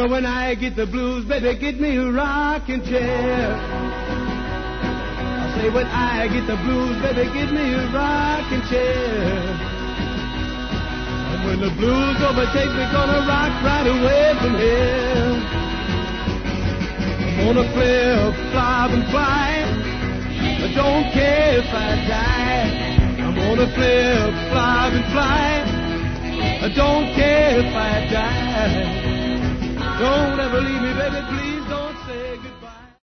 When I get the blues, baby, get me a rocking chair. I say when I get the blues, baby, get me a rocking chair. And when the blues overtake me, gonna rock right away from here. I'm gonna play a fly and fly. I don't care if I die. I'm gonna play a fly and fly. I don't care if I die. Don't ever leave me, baby, please.